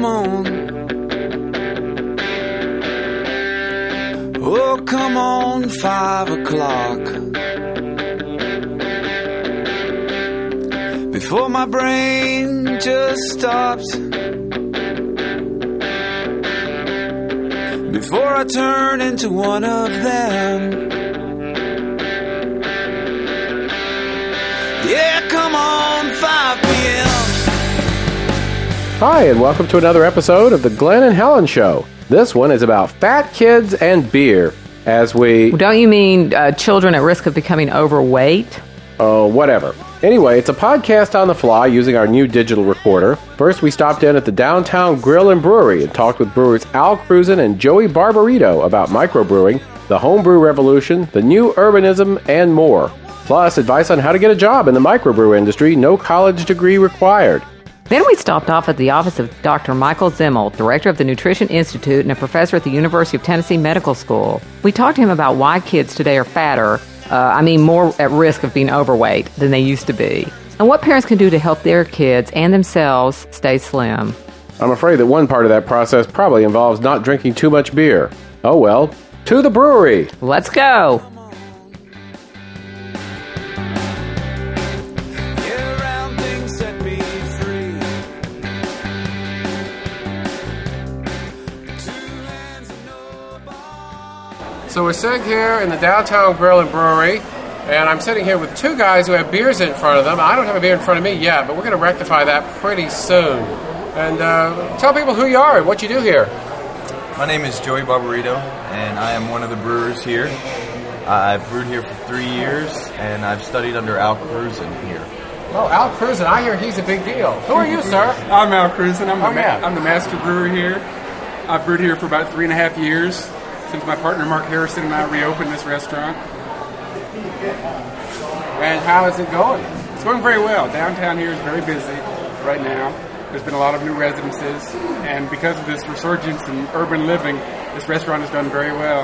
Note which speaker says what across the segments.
Speaker 1: come on. Oh, come on, 5 o'clock. Before my brain just stops. Before I turn into one of them. Yeah, come on, 5 p.m.
Speaker 2: Hi, and welcome to another episode of the Glenn and Helen Show. This one is about fat kids and beer. As we...
Speaker 3: Don't you mean children at risk of becoming overweight?
Speaker 2: Oh, whatever. Anyway, it's a podcast on the fly using our new digital recorder. First, we stopped in at the Downtown Grill and Brewery and talked with brewers Al Cruzen and Joey Barbarito about microbrewing, the homebrew revolution, the new urbanism, and more. Plus, advice on how to get a job in the microbrew industry, no college degree required.
Speaker 3: Then we stopped off at the office of Dr. Michael Zimmel, director of the Nutrition Institute and a professor at the University of Tennessee Medical School. We talked to him about why kids today are fatter, more at risk of being overweight than they used to be, and what parents can do to help their kids and themselves stay slim.
Speaker 2: I'm afraid that one part of that process probably involves not drinking too much beer. Oh well, to the brewery!
Speaker 3: Let's go!
Speaker 2: So we're sitting here in the Downtown Grill and Brewery, and I'm sitting here with two guys who have beers in front of them. I don't have a beer in front of me yet, but we're going to rectify that pretty soon. And tell people who you are and what you do here.
Speaker 4: My name is Joey Barbarito, and I am one of the brewers here. I've brewed here for 3 years, and I've studied under Al Cruzen here.
Speaker 2: Oh, Al Cruzen, I hear he's a big deal. Who are you, sir?
Speaker 5: I'm Al Cruzen.
Speaker 2: I'm
Speaker 5: the master brewer here. I've brewed here for about 3.5 years. Since my partner Mark Harrison and I reopened this restaurant.
Speaker 2: And how is it going?
Speaker 5: It's going very well. Downtown here is very busy right now. There's been a lot of new residences, and because of this resurgence in urban living, this restaurant has done very well.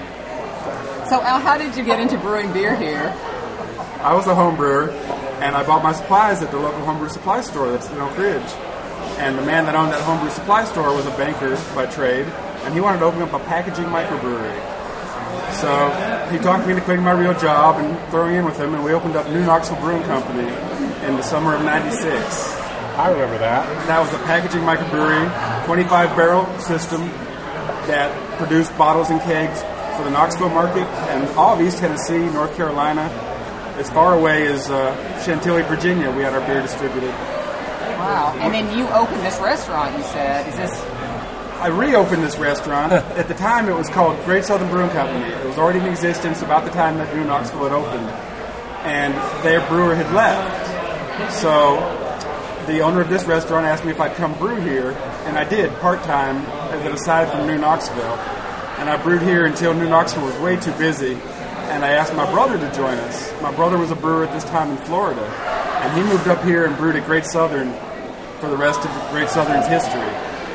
Speaker 3: So Al, how did you get into brewing beer here?
Speaker 5: I was a home brewer, and I bought my supplies at the local homebrew supply store that's in Oak Ridge. And the man that owned that homebrew supply store was a banker by trade, and he wanted to open up a packaging microbrewery. So he talked me into quitting my real job and throwing in with him, and we opened up New Knoxville Brewing Company in the summer of '96.
Speaker 2: I remember that.
Speaker 5: That was a packaging microbrewery, 25-barrel system that produced bottles and kegs for the Knoxville market and all of East Tennessee, North Carolina. As far away as Chantilly, Virginia, we had our beer distributed.
Speaker 3: Wow. And then you opened this restaurant, you said. Is this...
Speaker 5: I reopened this restaurant. At the time, it was called Great Southern Brewing Company. It was already in existence about the time that New Knoxville had opened. And their brewer had left. So the owner of this restaurant asked me if I'd come brew here, and I did, part-time, as an aside from New Knoxville. And I brewed here until New Knoxville was way too busy, and I asked my brother to join us. My brother was a brewer at this time in Florida, and he moved up here and brewed at Great Southern for the rest of Great Southern's history.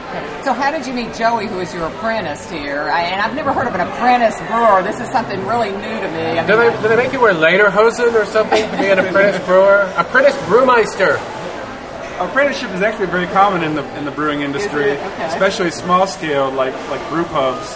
Speaker 3: So how did you meet Joey, who is your apprentice here? And I've never heard of an apprentice brewer. This is something really new to me.
Speaker 2: Do they make you wear lederhosen or something to be an apprentice brewer? Apprentice brewmeister.
Speaker 5: Apprenticeship is actually very common in the brewing industry,
Speaker 3: okay.
Speaker 5: Especially small scale, like brew pubs.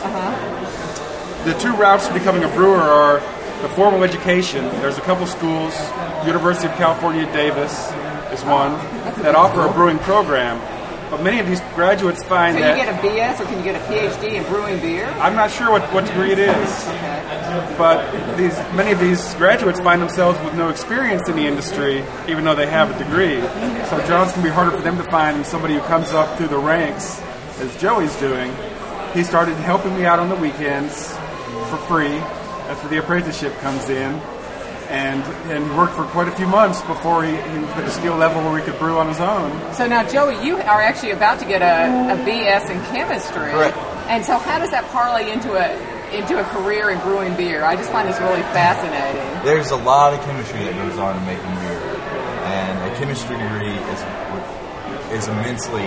Speaker 3: Uh-huh.
Speaker 5: The two routes to becoming a brewer are the formal education. There's a couple schools, University of California, Davis is one, that offer a brewing program. But many of these graduates find that...
Speaker 3: So you get a BS or can you get a PhD in brewing beer?
Speaker 5: I'm not sure what degree it is.
Speaker 3: Okay.
Speaker 5: But many of these graduates find themselves with no experience in the industry, even though they have a degree. So jobs can be harder for them to find than somebody who comes up through the ranks, as Joey's doing. He started helping me out on the weekends for free. That's where the apprenticeship comes in. And worked for quite a few months before he was at a skill level where he could brew on his own.
Speaker 3: So now, Joey, you are actually about to get a BS in chemistry.
Speaker 4: Correct.
Speaker 3: And so how does that parlay into a career in brewing beer? I just find this really fascinating.
Speaker 4: There's a lot of chemistry that goes on in making beer, and a chemistry degree is immensely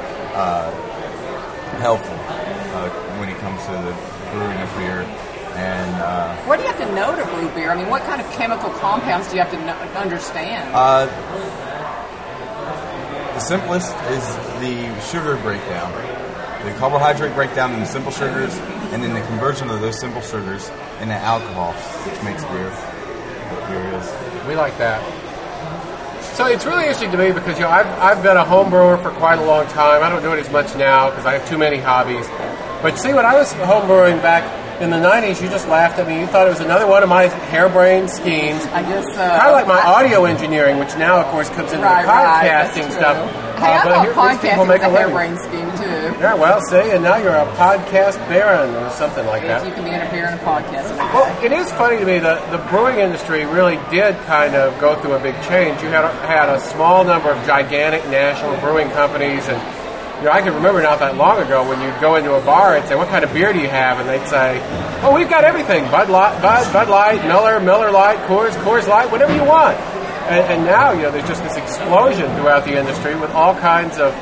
Speaker 4: helpful when it comes to the brewing of beer. And
Speaker 3: what do you have to know to brew beer? I mean, what kind of chemical compounds do you have to understand?
Speaker 4: The simplest is the sugar breakdown. The carbohydrate breakdown into simple sugars, and then the conversion of those simple sugars into alcohol, which makes beer what beer is.
Speaker 2: We like that. So it's really interesting to me because I've been a home brewer for quite a long time. I don't do it as much now because I have too many hobbies. But see, when I was home brewing back in the 90s, you just laughed at me. You thought it was another one of my harebrained schemes.
Speaker 3: I guess
Speaker 2: kind of like my audio engineering, which now, of course, comes into the podcasting stuff.
Speaker 3: Hey, I thought podcasting was a
Speaker 2: living.
Speaker 3: harebrained scheme, too.
Speaker 2: Yeah, well, see, and now you're a podcast baron or something like that.
Speaker 3: If you can be in a baron of podcasting.
Speaker 2: Well, it is funny to me that the brewing industry really did kind of go through a big change. You had a small number of gigantic national brewing companies, and I can remember not that long ago when you'd go into a bar and say, "What kind of beer do you have?" And they'd say, "Oh, we've got everything: Bud Light, Miller Lite, Coors Light, whatever you want." And now, there's just this explosion throughout the industry with all kinds of,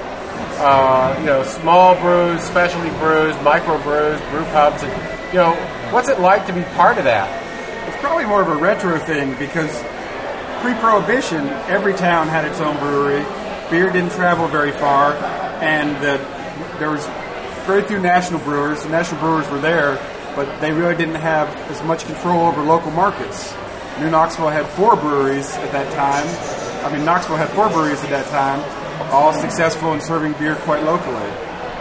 Speaker 2: small brews, specialty brews, micro brews, brew pubs, and what's it like to be part of that?
Speaker 5: It's probably more of a retro thing because pre-Prohibition, every town had its own brewery. Beer didn't travel very far, and there was very few national brewers. The national brewers were there, but they really didn't have as much control over local markets. New Knoxville had 4 breweries at that time. Knoxville had 4 breweries at that time, all successful in serving beer quite locally.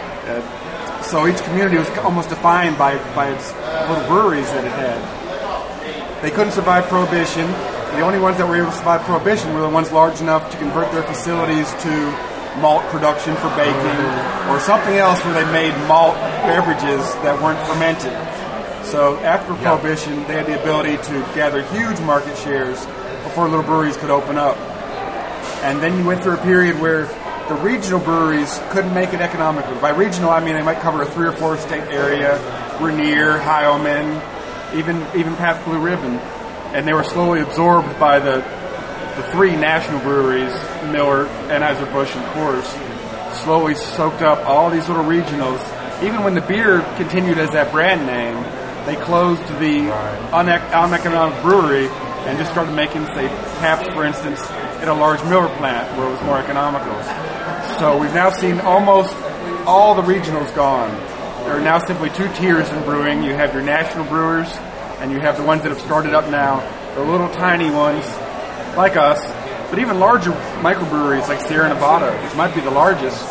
Speaker 5: So each community was almost defined by its little breweries that it had. They couldn't survive Prohibition. The only ones that were able to survive Prohibition were the ones large enough to convert their facilities to malt production for baking or something else where they made malt beverages that weren't fermented. So after Prohibition, they had the ability to gather huge market shares before little breweries could open up. And then you went through a period where the regional breweries couldn't make it economically. By regional, I mean they might cover a 3 or 4 state area, Rainier, Heilmann, even Pabst Blue Ribbon. And they were slowly absorbed by the 3 national breweries, Miller, Anheuser-Busch, and Coors, slowly soaked up all these little regionals. Even when the beer continued as that brand name, they closed the uneconomic brewery and just started making, say, Pabst, for instance, at a large Miller plant where it was more economical. So we've now seen almost all the regionals gone. There are now simply 2 tiers in brewing. You have your national brewers, and you have the ones that have started up now, the little tiny ones, like us, but even larger microbreweries like Sierra Nevada, which might be the largest.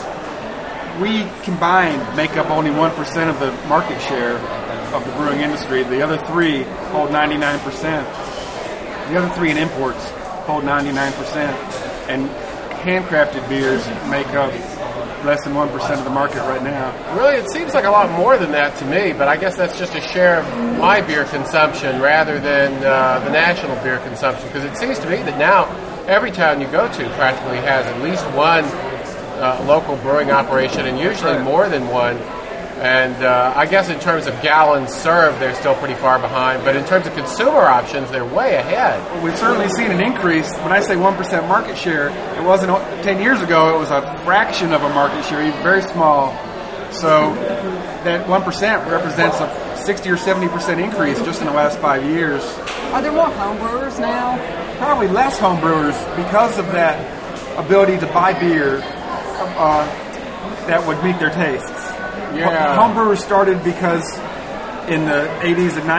Speaker 5: We combined make up only 1% of the market share of the brewing industry. The other 3 hold 99%. The other 3 in imports hold 99%. And handcrafted beers make up less than 1% of the market right now.
Speaker 2: Really, it seems like a lot more than that to me, but I guess that's just a share of my beer consumption rather than the national beer consumption, because it seems to me that now every town you go to practically has at least one local brewing operation, and usually more than one. And I guess in terms of gallons served, they're still pretty far behind. But in terms of consumer options, they're way ahead.
Speaker 5: Well, we've certainly seen an increase. When I say 1% market share, it wasn't 10 years ago. It was a fraction of a market share, even very small. So that 1% represents a 60 or 70% increase just in the last 5 years.
Speaker 3: Are there more homebrewers now?
Speaker 5: Probably less homebrewers because of that ability to buy beer that would meet their tastes.
Speaker 2: Yeah.
Speaker 5: Homebrewers started because in the 80s and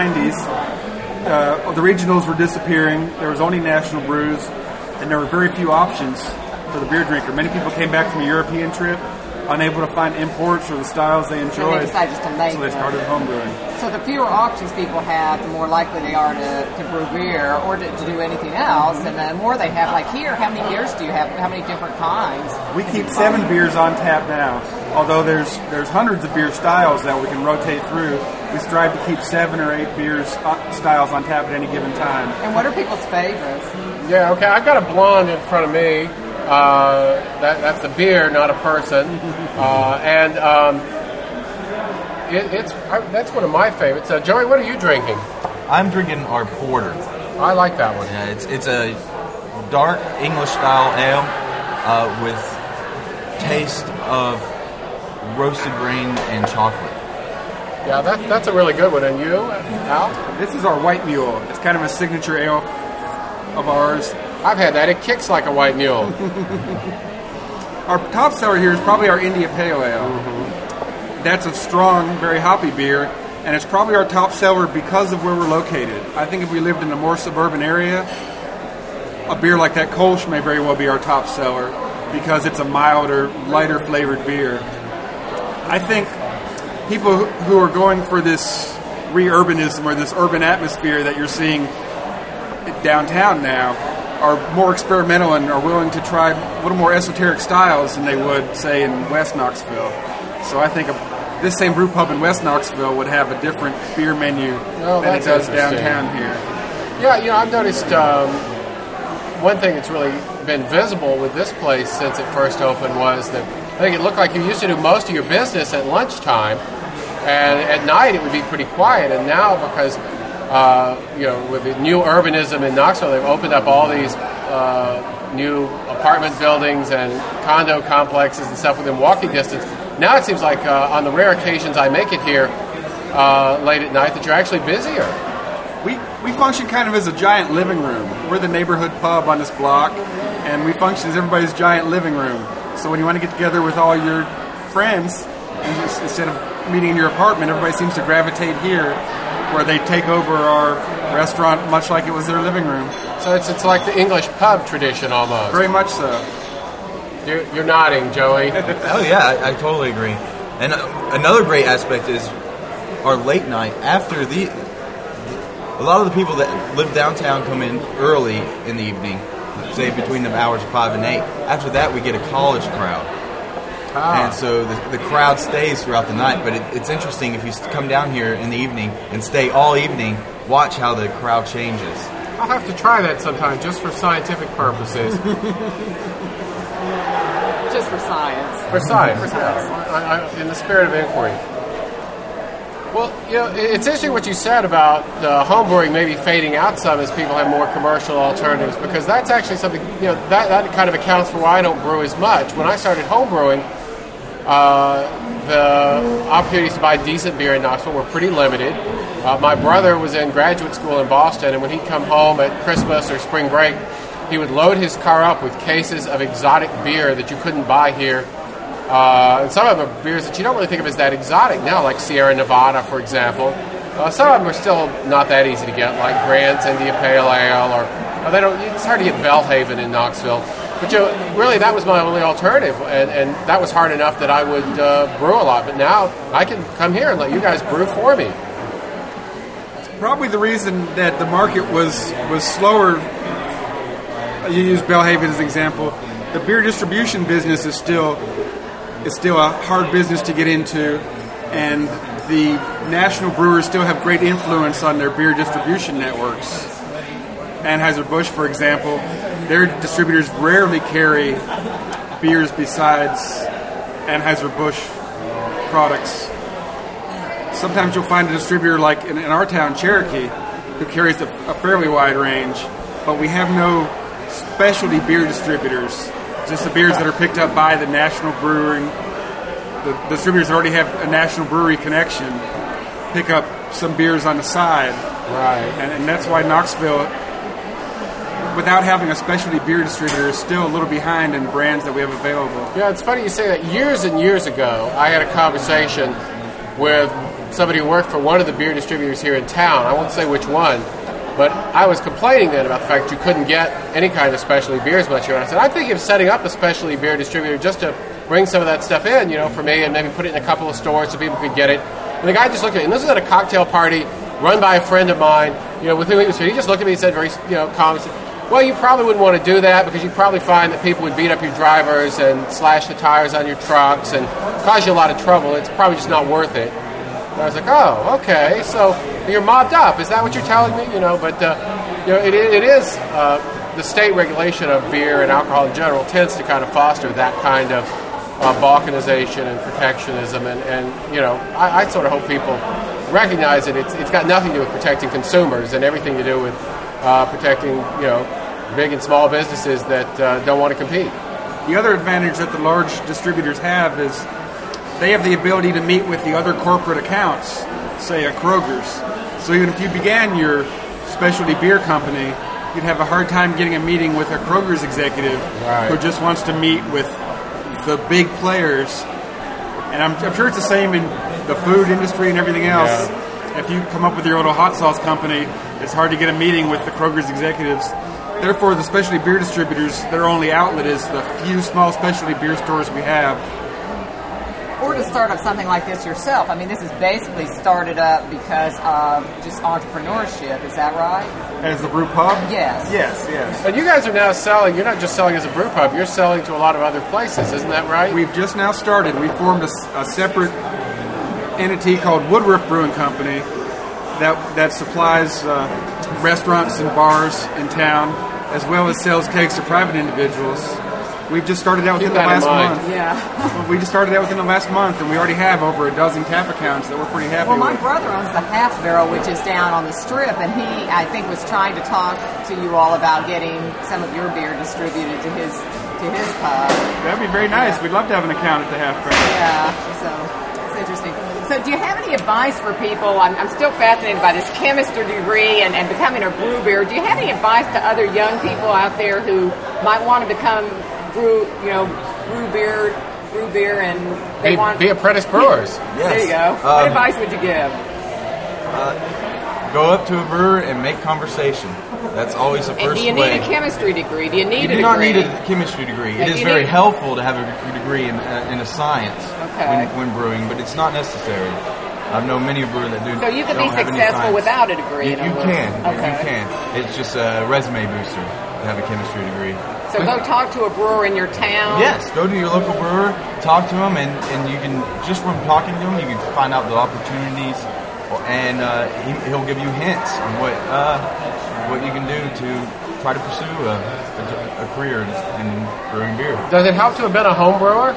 Speaker 5: 90s, the regionals were disappearing. There was only national brews, and there were very few options for the beer drinker. Many people came back from a European trip, unable to find imports or the styles they enjoyed.
Speaker 3: So they decided just to make
Speaker 5: So they started homebrewing.
Speaker 3: So the fewer options people have, the more likely they are to brew beer or to do anything else. And the more they have, like here, how many beers do you have? How many different kinds?
Speaker 5: We keep 7 beers on tap now. Although there's hundreds of beer styles that we can rotate through, we strive to keep 7 or 8 beers styles on tap at any given time.
Speaker 3: And what are people's favorites?
Speaker 2: Yeah, okay, I've got a blonde in front of me. That's a beer, not a person. That's one of my favorites. Joey, what are you drinking?
Speaker 4: I'm drinking our porter.
Speaker 2: I like that one.
Speaker 4: Yeah, it's a dark English style ale with taste of roasted grain and chocolate.
Speaker 2: Yeah, that's a really good one. And you, Al?
Speaker 5: This is our White Mule. It's kind of a signature ale of ours.
Speaker 2: I've had that. It kicks like a white mule.
Speaker 5: Our top seller here is probably our India Pale Ale. That's a strong, very hoppy beer, and it's probably our top seller because of where we're located. I think if we lived in a more suburban area, a beer like that Kolsch may very well be our top seller because it's a milder, lighter flavored beer. I think people who are going for this re-urbanism or this urban atmosphere that you're seeing downtown now are more experimental and are willing to try a little more esoteric styles than they would, say, in West Knoxville. So I think this same brew pub in West Knoxville would have a different beer menu than it does downtown here.
Speaker 2: Yeah, I've noticed one thing that's really been visible with this place since it first opened was that I think it looked like you used to do most of your business at lunchtime, and at night it would be pretty quiet. And now, because with the new urbanism in Knoxville, they've opened up all these new apartment buildings and condo complexes and stuff within walking distance. Now it seems like on the rare occasions I make it here late at night that you're actually busier.
Speaker 5: We function kind of as a giant living room. We're the neighborhood pub on this block, and we function as everybody's giant living room. So when you want to get together with all your friends, instead of meeting in your apartment, everybody seems to gravitate here, where they take over our restaurant much like it was their living room.
Speaker 2: So it's like the English pub tradition almost.
Speaker 5: Very much so.
Speaker 2: You're nodding, Joey.
Speaker 4: Oh yeah, I totally agree. And another great aspect is our late night. After a lot of the people that live downtown come in early in the evening, say between the hours of 5 and 8. After that, we get a college crowd. And so the crowd stays throughout the night. But it's interesting if you come down here in the evening and stay all evening, watch how the crowd changes.
Speaker 2: I'll have to try that sometime just for scientific purposes.
Speaker 3: Just for science.
Speaker 2: For science, yeah. In the spirit of inquiry. Well, it's interesting what you said about homebrewing maybe fading out some as people have more commercial alternatives, because that's actually something, that kind of accounts for why I don't brew as much. When I started homebrewing, the opportunities to buy decent beer in Knoxville were pretty limited. My brother was in graduate school in Boston, and when he'd come home at Christmas or spring break, he would load his car up with cases of exotic beer that you couldn't buy here. And some of them are beers that you don't really think of as that exotic now, like Sierra Nevada, for example. Some of them are still not that easy to get, like Grant's India Pale Ale, or it's hard to get Bellhaven in Knoxville. But really, that was my only alternative, and that was hard enough that I would brew a lot. But now I can come here and let you guys brew for me.
Speaker 5: Probably the reason that the market was slower. You use Bellhaven as an example. The beer distribution business is still a hard business to get into, and the national brewers still have great influence on their beer distribution networks. Anheuser-Busch, for example, their distributors rarely carry beers besides Anheuser-Busch products. Sometimes you'll find a distributor like in our town, Cherokee, who carries a fairly wide range, but we have no specialty beer distributors. Just the beers that are picked up by the national brewing. The distributors that already have a national brewery connection pick up some beers on the side.
Speaker 2: Right.
Speaker 5: And that's why Knoxville, without having a specialty beer distributor, is still a little behind in the brands that we have available.
Speaker 2: Yeah, it's funny you say that. Years and years ago, I had a conversation with somebody who worked for one of the beer distributors here in town. I won't say which one. But I was complaining then about the fact that you couldn't get any kind of specialty beers much here. And I said, I'm thinking of setting up a specialty beer distributor just to bring some of that stuff in, for me, and maybe put it in a couple of stores so people could get it. And the guy just looked at me, and this was at a cocktail party run by a friend of mine, with whom he was. He just looked at me and said very, calmly, well, you probably wouldn't want to do that because you'd probably find that people would beat up your drivers and slash the tires on your trucks and cause you a lot of trouble. It's probably just not worth it. And I was like, oh, okay, so you're mobbed up. Is that what you're telling me? But it is the state regulation of beer and alcohol in general tends to kind of foster that kind of balkanization and protectionism, and I sort of hope people recognize that it's got nothing to do with protecting consumers and everything to do with protecting big and small businesses that don't want to compete.
Speaker 5: The other advantage that the large distributors have is they have the ability to meet with the other corporate accounts, say a Kroger's. So even if you began your specialty beer company, you'd have a hard time getting a meeting with a Kroger's executive who just wants to meet with the big players, and I'm sure it's the same in the food industry and everything else.
Speaker 2: Yeah.
Speaker 5: If you come up with your little hot sauce company, it's hard to get a meeting with the Kroger's executives. Therefore, the specialty beer distributors, their only outlet is the few small specialty beer stores we have.
Speaker 3: Or to start up something like this yourself. I mean, this is basically started up because of just entrepreneurship. Is that right?
Speaker 5: As the brew pub?
Speaker 3: Yes.
Speaker 5: Yes.
Speaker 2: But you guys are now selling, you're not just selling as a brew pub, you're selling to a lot of other places, isn't that right?
Speaker 5: We've just now started. We formed a separate entity called Woodruff Brewing Company that supplies restaurants and bars in town, as well as sells kegs to private individuals. We've just started out within the last month.
Speaker 3: Yeah.
Speaker 5: We just started out within the last month, and we already have over a dozen tap accounts that we're pretty happy with.
Speaker 3: Well, my brother owns the Half Barrel, which is down on the Strip, and he, I think, was trying to talk to you all about getting some of your beer distributed to his pub.
Speaker 5: That'd be very nice. We'd love to have an account at the Half Barrel.
Speaker 3: Yeah, so it's interesting. So do you have any advice for people? I'm still fascinated by this chemistry degree and becoming a brew beer. Do you have any advice to other young people out there who might want to become brew beer, and they want
Speaker 2: be apprentice brewers?
Speaker 4: Yes.
Speaker 3: There you go. What advice would you give?
Speaker 4: Go up to a brewer and make conversation. That's always the first way.
Speaker 3: And do you need a chemistry degree? Do you need
Speaker 4: You
Speaker 3: a
Speaker 4: do not
Speaker 3: degree?
Speaker 4: need a chemistry degree. It
Speaker 3: And
Speaker 4: is
Speaker 3: you
Speaker 4: very
Speaker 3: need-
Speaker 4: helpful to have a degree in a science
Speaker 3: Okay.
Speaker 4: when brewing, but it's not necessary. I've known many brewers that do.
Speaker 3: So you can be
Speaker 4: don't have any
Speaker 3: successful
Speaker 4: science.
Speaker 3: without a degree.
Speaker 4: You
Speaker 3: in other words.
Speaker 4: can.
Speaker 3: Okay.
Speaker 4: You can. It's just a resume booster to have a chemistry degree.
Speaker 3: So go talk to a brewer in your town.
Speaker 4: Yes, go to your local brewer, talk to him, and you can, just from talking to him, you can find out the opportunities, and he'll give you hints on what you can do to try to pursue a career in brewing beer.
Speaker 2: Does it help to have been a home brewer?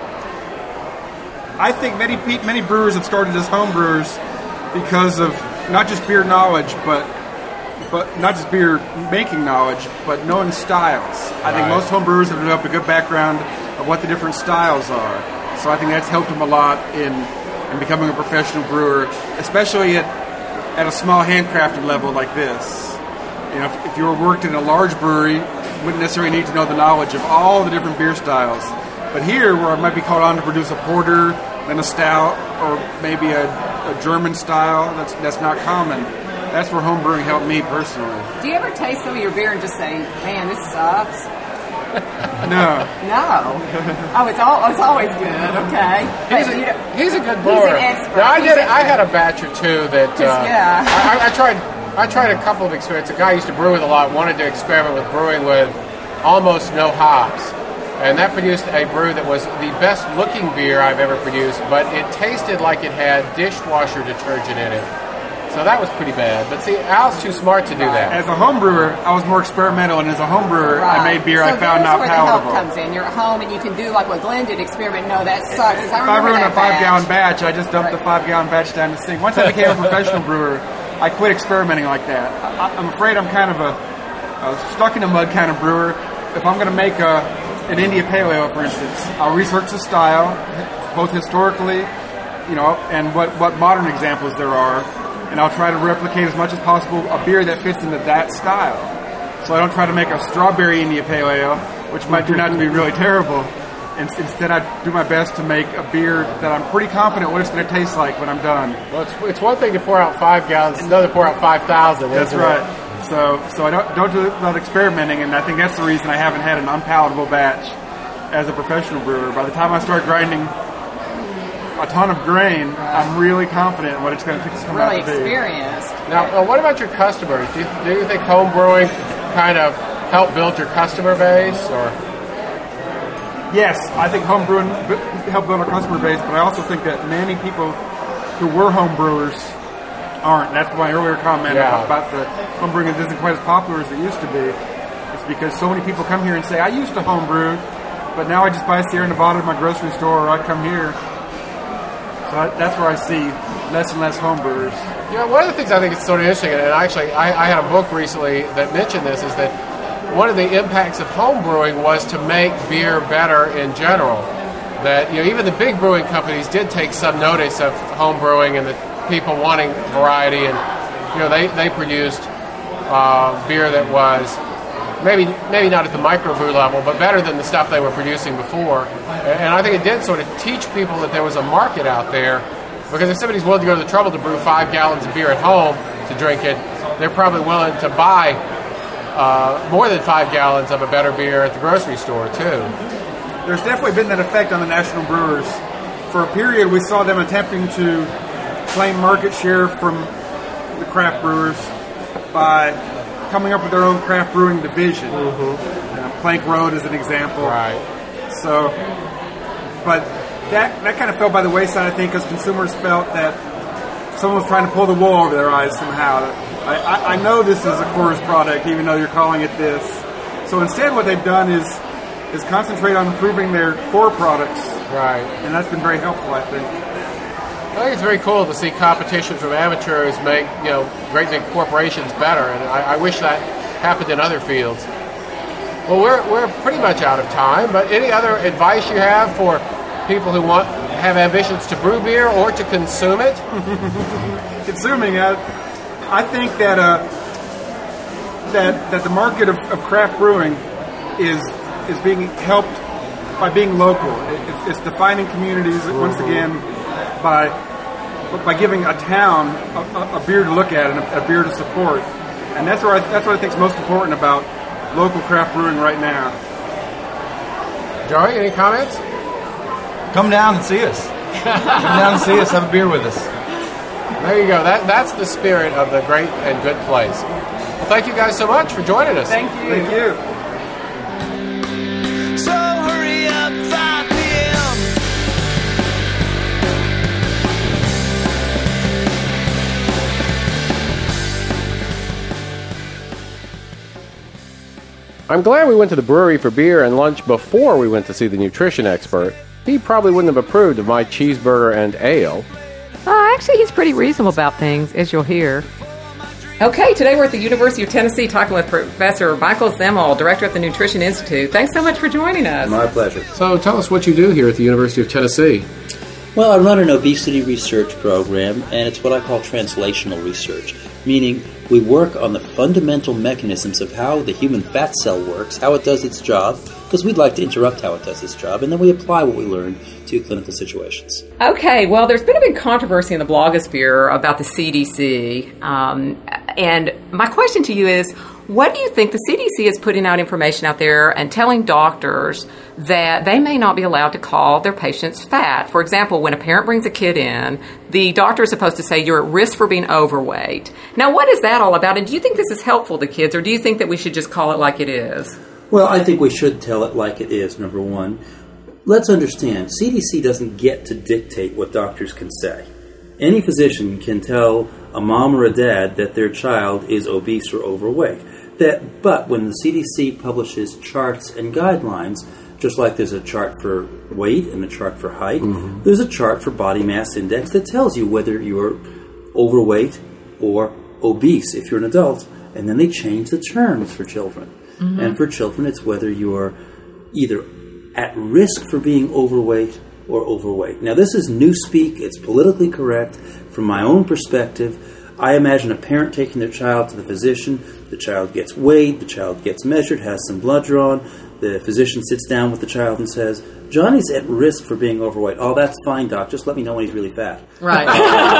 Speaker 5: I think many brewers have started as home brewers because of not just beer knowledge, but not just beer making knowledge, but knowing styles. I think
Speaker 2: Right.
Speaker 5: most home brewers have developed a good background of what the different styles are. So I think that's helped them a lot in becoming a professional brewer, especially at a small handcrafted level like this. You know, if you were worked in a large brewery, you wouldn't necessarily need to know the knowledge of all the different beer styles. But here, where I might be called on to produce a porter, then a stout, or maybe a German style that's not common, that's where home brewing helped me personally.
Speaker 3: Do you ever taste some of your beer and just say, "Man, this sucks"?
Speaker 5: No.
Speaker 3: No. Oh, it's always good. Okay. But you know,
Speaker 2: He's a good
Speaker 3: he's
Speaker 2: brewer.
Speaker 3: an expert.
Speaker 2: Now,
Speaker 3: He's an
Speaker 2: I had a batch or two that
Speaker 3: yeah.
Speaker 2: I tried a couple of experiments. A guy I used to brew with a lot wanted to experiment with brewing with almost no hops. And that produced a brew that was the best looking beer I've ever produced, but it tasted like it had dishwasher detergent in it. So that was pretty bad. But see, Al's too smart to do that.
Speaker 5: As a home brewer, I was more experimental, and as a home brewer, I made beer I found not
Speaker 3: there's
Speaker 5: palatable.
Speaker 3: where the help comes in. You're at home and you can do like what Glenn did, experiment. No, that sucks.
Speaker 5: If I ruined a 5-gallon batch, I just dumped the 5-gallon batch down the sink. Once I became a professional brewer, I quit experimenting like that. I'm afraid I'm kind of a stuck in the mud kind of brewer. If I'm going to make an India Pale Ale, for instance, I'll research the style, both historically, and what modern examples there are, and I'll try to replicate as much as possible a beer that fits into that style. So I don't try to make a strawberry India Pale Ale, which might turn out to be really terrible. Instead, I do my best to make a beer that I'm pretty confident what it's going to taste like when I'm done.
Speaker 2: Well, it's one thing to pour out 5 gallons, it's another to pour out 5,000.
Speaker 5: That's right. So I don't do a lot of experimenting, and I think that's the reason I haven't had an unpalatable batch as a professional brewer. By the time I start grinding a ton of grain, I'm really confident in what it's going to come out to be.
Speaker 3: Really experienced.
Speaker 2: Now, what about your customers? Do you think home brewing kind of helped build your customer base, or?
Speaker 5: Yes, I think home brewing helped build our customer base, but I also think that many people who were home brewers aren't. That's my earlier comment about the home brewing isn't quite as popular as it used to be. It's because so many people come here and say, I used to home brew, but now I just buy Sierra Nevada at my grocery store, or I come here. So that's where I see less and less home brewers.
Speaker 2: One of the things I think is sort of interesting, and actually I had a book recently that mentioned this, is that one of the impacts of home brewing was to make beer better in general. That even the big brewing companies did take some notice of home brewing and the people wanting variety, and they produced beer that was maybe not at the microbrew level, but better than the stuff they were producing before. And I think it did sort of teach people that there was a market out there, because if somebody's willing to go to the trouble to brew 5 gallons of beer at home to drink it, they're probably willing to buy more than 5 gallons of a better beer at the grocery store, too.
Speaker 5: There's definitely been that effect on the national brewers. For a period, we saw them attempting to claim market share from the craft brewers by coming up with their own craft brewing division. Plank Road is an example.
Speaker 2: Right.
Speaker 5: So, but that kind of fell by the wayside, I think, because consumers felt that someone was trying to pull the wool over their eyes somehow. I know this is a Coors product, even though you're calling it this. So instead, what they've done is concentrate on improving their core products.
Speaker 2: Right.
Speaker 5: And that's been very helpful, I think.
Speaker 2: I think it's very cool to see competition from amateurs make, great big corporations better, and I wish that happened in other fields. Well, we're pretty much out of time, but any other advice you have for people who have ambitions to brew beer or to consume it?
Speaker 5: Consuming it, I think that that the market of craft brewing is being helped by being local. It's defining communities once again by giving a town a beer to look at and a beer to support, and that's what I think is most important about local craft brewing right now.
Speaker 2: Joey, any comments?
Speaker 4: Come down and see us. Come down and see us. Have a beer with us.
Speaker 2: There you go. That's the spirit of the great and good place. Well, thank you guys so much for joining us.
Speaker 5: Thank you. Thank you.
Speaker 1: So hurry up, 5 p.m.
Speaker 2: I'm glad we went to the brewery for beer and lunch before we went to see the nutrition expert. He probably wouldn't have approved of my cheeseburger and ale.
Speaker 3: Actually, he's pretty reasonable about things, as you'll hear. Okay, today we're at the University of Tennessee talking with Professor Michael Zimmel, Director of the Nutrition Institute. Thanks so much for joining us.
Speaker 6: My pleasure.
Speaker 2: So tell us what you do here at the University of Tennessee.
Speaker 6: Well, I run an obesity research program, and it's what I call translational research, meaning we work on the fundamental mechanisms of how the human fat cell works, how it does its job, because we'd like to interrupt how it does its job, and then we apply what we learn to clinical situations.
Speaker 3: Okay, well, there's been a big controversy in the blogosphere about the CDC, and my question to you is, what do you think the CDC is putting out information out there and telling doctors that they may not be allowed to call their patients fat? For example, when a parent brings a kid in, the doctor is supposed to say you're at risk for being overweight. Now, what is that all about? And do you think this is helpful to kids, or do you think that we should just call it like it is?
Speaker 6: Well, I think we should tell it like it is, number one. Let's understand, CDC doesn't get to dictate what doctors can say. Any physician can tell a mom or a dad that their child is obese or overweight. But when the CDC publishes charts and guidelines, just like there's a chart for weight and a chart for height, there's a chart for body mass index that tells you whether you're overweight or obese if you're an adult. And then they change the terms for children. And for children, it's whether you're either at risk for being overweight or overweight. Now, this is newspeak. It's politically correct. From my own perspective, I imagine a parent taking their child to the physician. The child gets weighed. The child gets measured, has some blood drawn. The physician sits down with the child and says, Johnny's at risk for being overweight. Oh, that's fine, Doc. Just let me know when he's really fat.
Speaker 3: Right.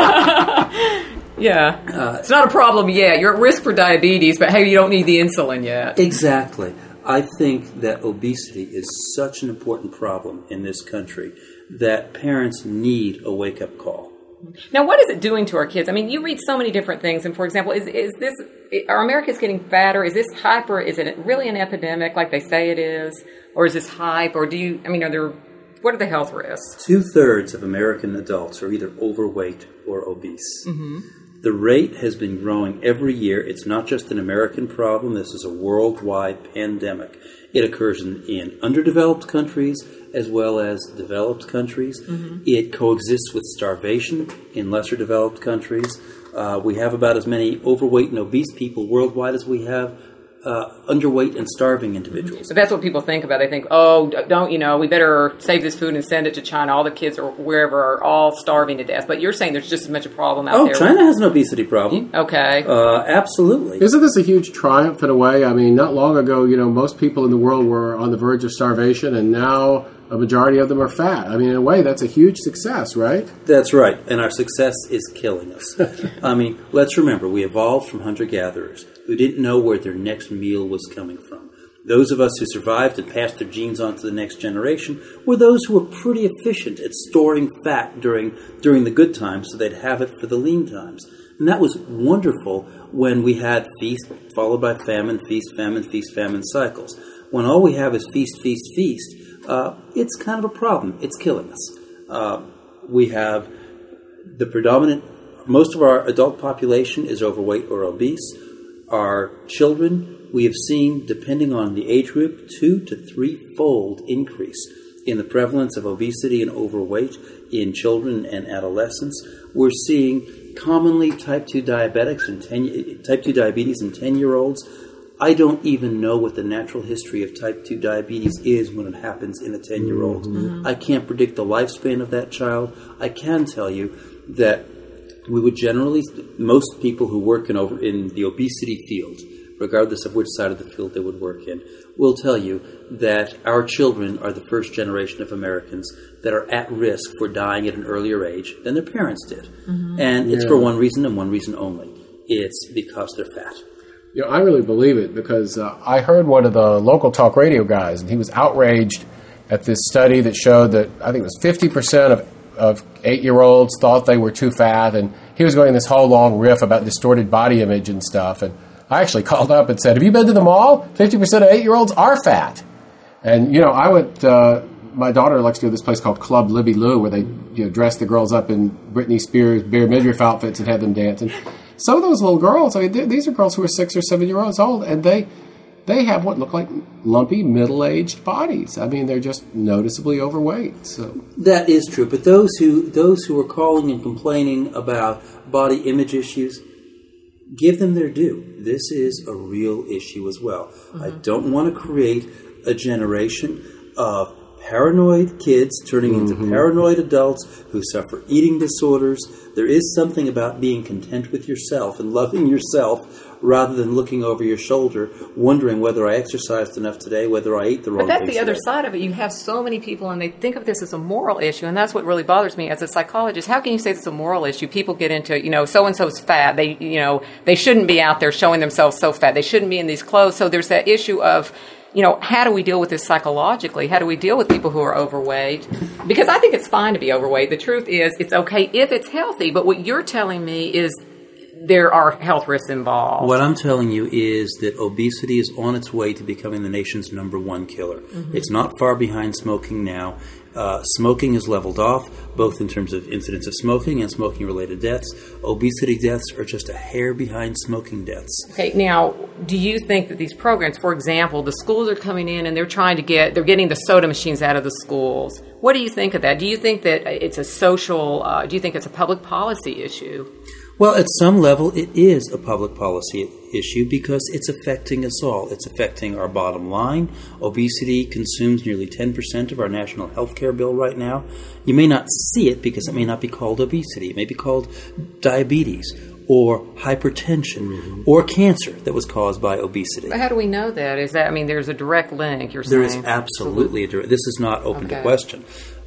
Speaker 3: Yeah. It's not a problem yet. You're at risk for diabetes, but hey, you don't need the insulin yet.
Speaker 6: Exactly. I think that obesity is such an important problem in this country that parents need a wake-up call.
Speaker 3: Now, what is it doing to our kids? I mean, you read so many different things. And for example, are Americans getting fatter? Is this hype, or is it really an epidemic like they say it is? Or is this hype? Or what are the health risks?
Speaker 6: 2/3 of American adults are either overweight or obese. The rate has been growing every year. It's not just an American problem. This is a worldwide pandemic. It occurs in underdeveloped countries as well as developed countries. It coexists with starvation in lesser developed countries. We have about as many overweight and obese people worldwide as we have underweight and starving individuals.
Speaker 3: So that's what people think about. They think, oh, don't, we better save this food and send it to China. All the kids or wherever are all starving to death. But you're saying there's just as much a problem out there.
Speaker 6: Oh, China has an obesity problem.
Speaker 3: Okay.
Speaker 6: Absolutely.
Speaker 2: Isn't this a huge triumph in a way? I mean, not long ago, most people in the world were on the verge of starvation, and now a majority of them are fat. I mean, in a way, that's a huge success, right?
Speaker 6: That's right. And our success is killing us. I mean, let's remember, we evolved from hunter-gatherers who didn't know where their next meal was coming from. Those of us who survived and passed their genes on to the next generation were those who were pretty efficient at storing fat during the good times so they'd have it for the lean times. And that was wonderful when we had feast followed by famine, feast, famine cycles. When all we have is feast, feast, feast, it's kind of a problem. It's killing us. We have most of our adult population is overweight or obese. Our children, we have seen, depending on the age group, 2 to 3-fold increase in the prevalence of obesity and overweight in children and adolescents. We're seeing commonly type 2 diabetes in 10-year-olds. I don't even know what the natural history of type 2 diabetes is when it happens in a 10-year-old. Mm-hmm. I can't predict the lifespan of that child. I can tell you that we would generally, most people who work in the obesity field, regardless of which side of the field they would work in, will tell you that our children are the first generation of Americans that are at risk for dying at an earlier age than their parents did. Mm-hmm. And it's for one reason and one reason only. It's because they're fat.
Speaker 2: I really believe it because I heard one of the local talk radio guys, and he was outraged at this study that showed that I think it was 50% of 8-year-olds thought they were too fat, and he was going this whole long riff about distorted body image and stuff. And I actually called up and said, "Have you been to the mall? 50% of 8-year-olds are fat." And I went. My daughter likes to go to this place called Club Libby Lou, where they dress the girls up in Britney Spears bare midriff outfits and have them dancing. Some of those little girls, these are girls who are 6 or 7 years old, and they have what look like lumpy, middle-aged bodies. I mean, they're just noticeably overweight. So
Speaker 6: that is true. But those who are calling and complaining about body image issues, give them their due. This is a real issue as well. Mm-hmm. I don't want to create a generation of paranoid kids turning into paranoid adults who suffer eating disorders. There is something about being content with yourself and loving yourself rather than looking over your shoulder, wondering whether I exercised enough today, whether I ate the wrong things.
Speaker 3: But that's the other side of it. You have so many people, and they think of this as a moral issue, and that's what really bothers me as a psychologist. How can you say it's a moral issue? People get into, so-and-so's fat. They shouldn't be out there showing themselves so fat. They shouldn't be in these clothes. So there's that issue of, how do we deal with this psychologically? How do we deal with people who are overweight? Because I think it's fine to be overweight. The truth is it's okay if it's healthy. But what you're telling me is there are health risks involved.
Speaker 6: What I'm telling you is that obesity is on its way to becoming the nation's #1 killer. Mm-hmm. It's not far behind smoking now. Smoking has leveled off, both in terms of incidence of smoking and smoking-related deaths. Obesity deaths are just a hair behind smoking deaths.
Speaker 3: Okay, now, do you think that these programs, for example, the schools are coming in and they're getting the soda machines out of the schools. What do you think of that? Do you think that it's a do you think it's a public policy issue?
Speaker 6: Well, at some level, it is a public policy issue because it's affecting us all. It's affecting our bottom line. Obesity consumes nearly 10% of our national health care bill right now. You may not see it because it may not be called obesity. It may be called diabetes or hypertension or cancer that was caused by obesity.
Speaker 3: But how do we know that? There's a direct link, you're saying?
Speaker 6: There is absolutely a direct. This is not open to question.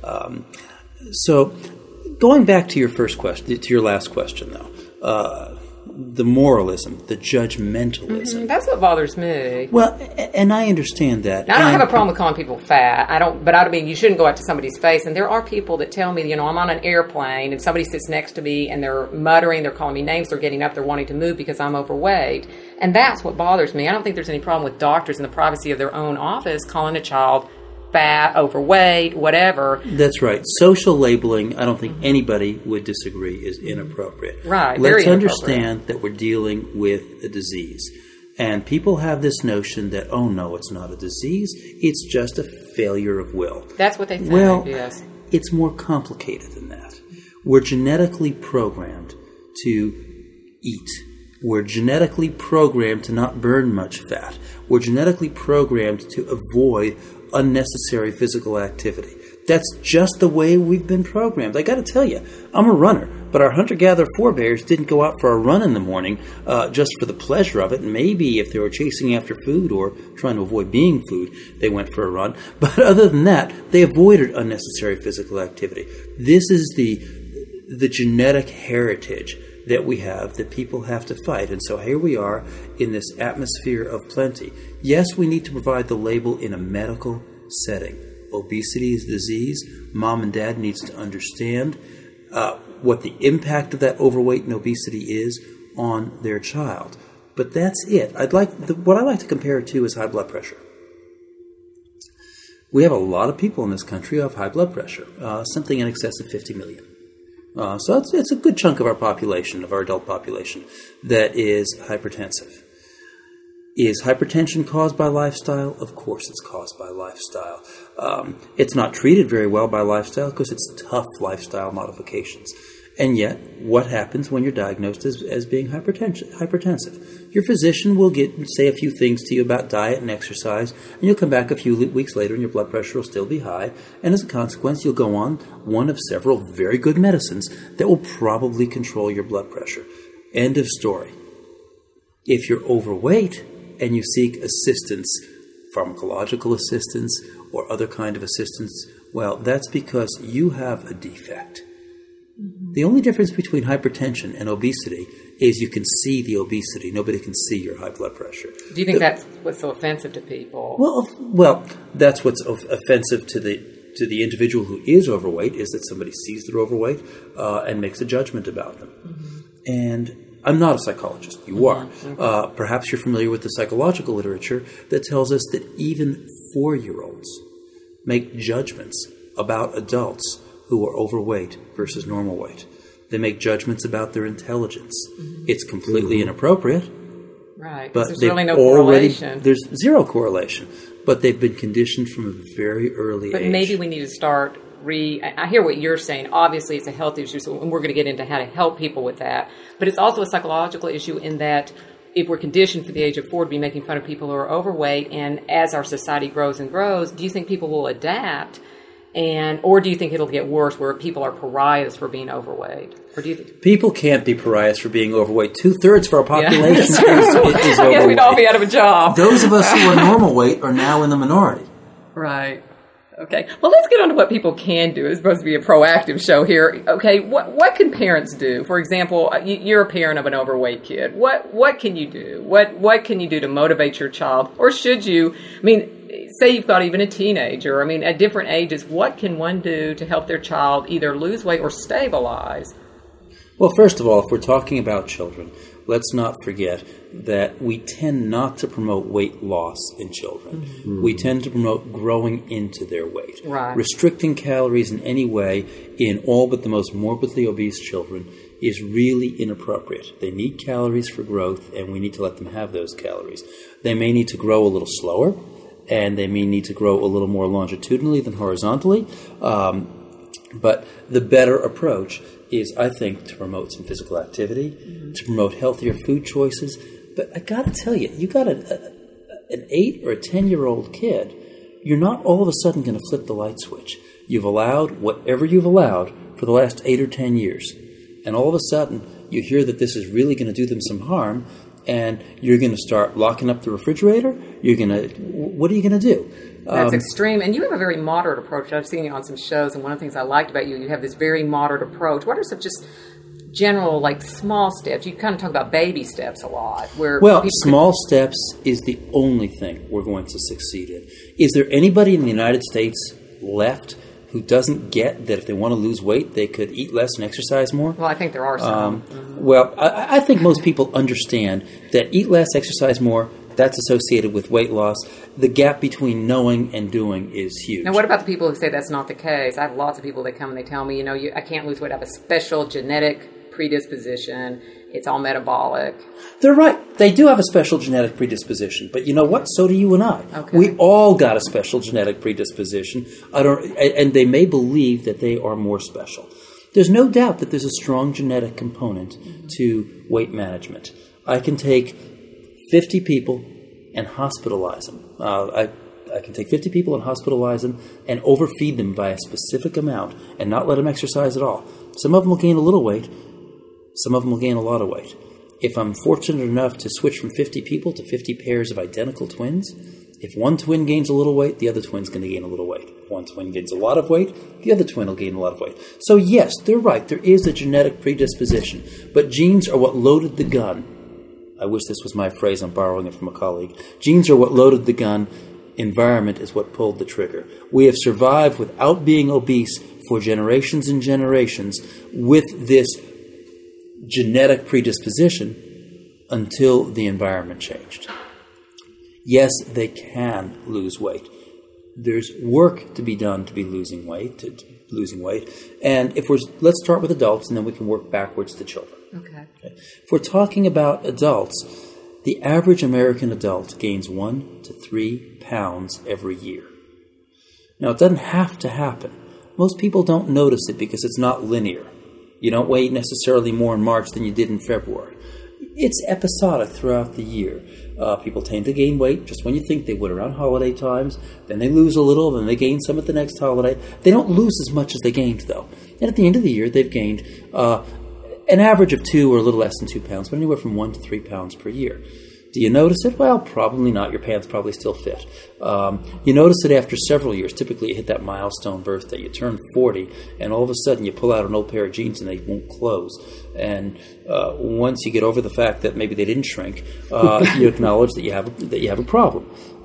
Speaker 6: So going back to your first question, to your last question, though, the moralism, the judgmentalism.
Speaker 3: Mm-hmm. That's what bothers me.
Speaker 6: Well, and I understand that.
Speaker 3: Now, I don't have a problem with calling people fat. You shouldn't go out to somebody's face. And there are people that tell me, I'm on an airplane and somebody sits next to me and they're muttering, they're calling me names, they're getting up, they're wanting to move because I'm overweight. And that's what bothers me. I don't think there's any problem with doctors in the privacy of their own office calling a child fat, overweight, whatever.
Speaker 6: That's right. Social labeling, I don't think anybody would disagree, is inappropriate.
Speaker 3: Right.
Speaker 6: Let's understand that we're dealing with a disease. And people have this notion that, oh no, it's not a disease, it's just a failure of will.
Speaker 3: That's what they think, yes.
Speaker 6: It's more complicated than that. We're genetically programmed to eat We're genetically programmed to not burn much fat. We're genetically programmed to avoid unnecessary physical activity. That's just the way we've been programmed. I got to tell you, I'm a runner, but our hunter-gatherer forebears didn't go out for a run in the morning just for the pleasure of it. Maybe if they were chasing after food or trying to avoid being food, they went for a run. But other than that, they avoided unnecessary physical activity. This is the genetic heritage that we have that people have to fight. And so here we are in this atmosphere of plenty. Yes, we need to provide the label in a medical setting. Obesity is a disease. Mom and dad needs to understand what the impact of that overweight and obesity is on their child. But that's it. What I like to compare it to is high blood pressure. We have a lot of people in this country who have high blood pressure, something in excess of 50 million. So it's a good chunk of our population, of our adult population, that is hypertensive. Is hypertension caused by lifestyle? Of course it's caused by lifestyle. It's not treated very well by lifestyle because it's tough lifestyle modifications. And yet, what happens when you're diagnosed as being hypertensive? Your physician will say a few things to you about diet and exercise, and you'll come back a few weeks later and your blood pressure will still be high, and as a consequence, you'll go on one of several very good medicines that will probably control your blood pressure. End of story. If you're overweight and you seek assistance, pharmacological assistance or other kind of assistance, well, that's because you have a defect. The only difference between hypertension and obesity is you can see the obesity. Nobody can see your high blood pressure.
Speaker 3: Do you think that's what's so offensive to people?
Speaker 6: Well, that's what's offensive to the individual who is overweight, is that somebody sees they're overweight and makes a judgment about them. Mm-hmm. And I'm not a psychologist. You are. Mm-hmm. Perhaps you're familiar with the psychological literature that tells us that even 4-year-olds make judgments about adults who are overweight versus normal weight. They make judgments about their intelligence. Mm-hmm. It's completely inappropriate.
Speaker 3: Right.
Speaker 6: But
Speaker 3: there's really no correlation.
Speaker 6: There's zero correlation. But they've been conditioned from a very early age.
Speaker 3: But maybe we need to start I hear what you're saying. Obviously, it's a health issue, and we're going to get into how to help people with that. But it's also a psychological issue in that if we're conditioned for the age of 4 to be making fun of people who are overweight, and as our society grows and grows, do you think people will adapt? Or do you think it'll get worse where people are pariahs for being overweight? Or do you think
Speaker 6: people can't be pariahs for being overweight? 2/3 of our population is overweight.
Speaker 3: I guess we'd all be out of a job.
Speaker 6: Those of us who are normal weight are now in the minority.
Speaker 3: Right. Okay. Well, let's get on to what people can do. It's supposed to be a proactive show here. Okay. What can parents do? For example, you're a parent of an overweight kid. What can you do? What can you do to motivate your child? Or should you? I mean, say you've got even a teenager. I mean, at different ages, what can one do to help their child either lose weight or stabilize?
Speaker 6: Well, first of all, if we're talking about children, let's not forget that we tend not to promote weight loss in children. Mm-hmm. We tend to promote growing into their weight.
Speaker 3: Right.
Speaker 6: Restricting calories in any way in all but the most morbidly obese children is really inappropriate. They need calories for growth, and we need to let them have those calories. They may need to grow a little slower, and they may need to grow a little more longitudinally than horizontally. But the better approach is, I think, to promote some physical activity, to promote healthier food choices. But I got to tell you, you got an 8 or a 10-year-old kid, you're not all of a sudden going to flip the light switch. You've allowed whatever you've allowed for the last 8 or 10 years. And all of a sudden, you hear that this is really going to do them some harm, and you're going to start locking up the refrigerator. What are you going to do?
Speaker 3: That's extreme. And you have a very moderate approach. I've seen you on some shows, and one of the things I liked about you have this very moderate approach. What are some just general, small steps? You kind of talk about baby steps a lot.
Speaker 6: Small steps is the only thing we're going to succeed in. Is there anybody in the United States left who doesn't get that if they want to lose weight, they could eat less and exercise more?
Speaker 3: Well, I think there are some.
Speaker 6: I think most people understand that eat less, exercise more, that's associated with weight loss. The gap between knowing and doing is huge.
Speaker 3: Now, what about the people who say that's not the case? I have lots of people that come and they tell me, I can't lose weight. I have a special genetic predisposition. It's all metabolic.
Speaker 6: They're right. They do have a special genetic predisposition. But you know what? So do you and I.
Speaker 3: Okay.
Speaker 6: We all got a special genetic predisposition. And they may believe that they are more special. There's no doubt that there's a strong genetic component to weight management. I can take 50 people and hospitalize them. I can take 50 people and hospitalize them and overfeed them by a specific amount and not let them exercise at all. Some of them will gain a little weight. Some of them will gain a lot of weight. If I'm fortunate enough to switch from 50 people to 50 pairs of identical twins, if one twin gains a little weight, the other twin's going to gain a little weight. If one twin gains a lot of weight, the other twin will gain a lot of weight. So yes, they're right. There is a genetic predisposition. But genes are what loaded the gun. I wish this was my phrase. I'm borrowing it from a colleague. Genes are what loaded the gun. Environment is what pulled the trigger. We have survived without being obese for generations and generations with this genetic predisposition until the environment changed. Yes, they can lose weight. There's work to be done to be losing weight. And let's start with adults, and then we can work backwards to children.
Speaker 3: Okay.
Speaker 6: If we're talking about adults, the average American adult gains 1 to 3 pounds every year. Now, it doesn't have to happen. Most people don't notice it because it's not linear. You don't weigh necessarily more in March than you did in February. It's episodic throughout the year. People tend to gain weight just when you think they would around holiday times. Then they lose a little, then they gain some at the next holiday. They don't lose as much as they gained, though. And at the end of the year, they've gained an average of 2 or a little less than 2 pounds, but anywhere from 1 to 3 pounds per year. Do you notice it? Well, probably not. Your pants probably still fit. You notice it after several years. Typically, you hit that milestone birthday. You turn 40, and all of a sudden you pull out an old pair of jeans and they won't close. And once you get over the fact that maybe they didn't shrink, you acknowledge that you have a problem.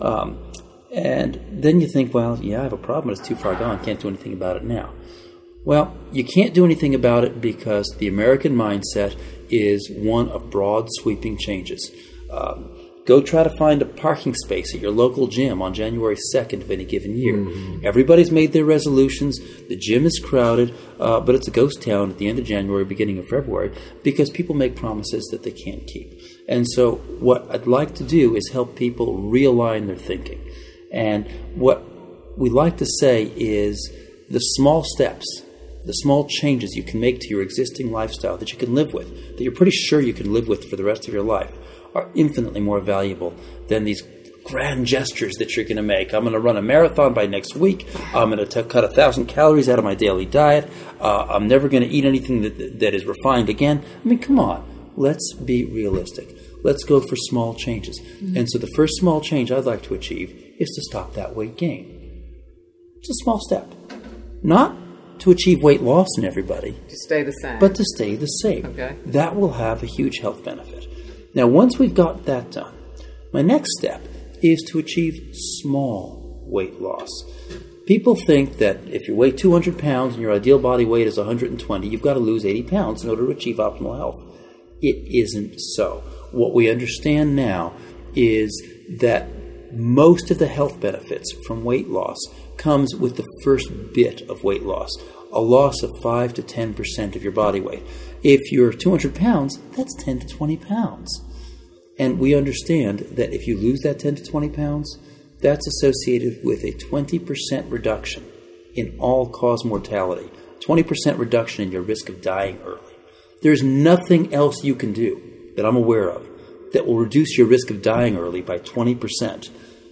Speaker 6: And then you think, well, yeah, I have a problem, but it's too far gone. Can't do anything about it now. Well, you can't do anything about it because the American mindset is one of broad, sweeping changes. Go try to find a parking space at your local gym on January 2nd of any given year. Mm-hmm. Everybody's made their resolutions. The gym is crowded, but it's a ghost town at the end of January, beginning of February, because people make promises that they can't keep. And so what I'd like to do is help people realign their thinking. And what we like to say is the small steps, the small changes you can make to your existing lifestyle that you can live with, that you're pretty sure you can live with for the rest of your life, are infinitely more valuable than these grand gestures that you're going to make. I'm going to run a marathon by next week. I'm going to cut 1,000 calories out of my daily diet. I'm never going to eat anything that is refined again. I mean, come on. Let's be realistic. Let's go for small changes. Mm-hmm. And so the first small change I'd like to achieve is to stop that weight gain. It's a small step. Not to achieve weight loss in everybody.
Speaker 3: To stay the same.
Speaker 6: But to stay the same.
Speaker 3: Okay.
Speaker 6: That will have a huge health benefit. Now, once we've got that done, my next step is to achieve small weight loss. People think that if you weigh 200 pounds and your ideal body weight is 120, you've got to lose 80 pounds in order to achieve optimal health. It isn't so. What we understand now is that most of the health benefits from weight loss comes with the first bit of weight loss, a loss of 5 to 10% of your body weight. If you're 200 pounds, that's 10 to 20 pounds. And we understand that if you lose that 10 to 20 pounds, that's associated with a 20% reduction in all-cause mortality, 20% reduction in your risk of dying early. There's nothing else you can do that I'm aware of that will reduce your risk of dying early by 20%.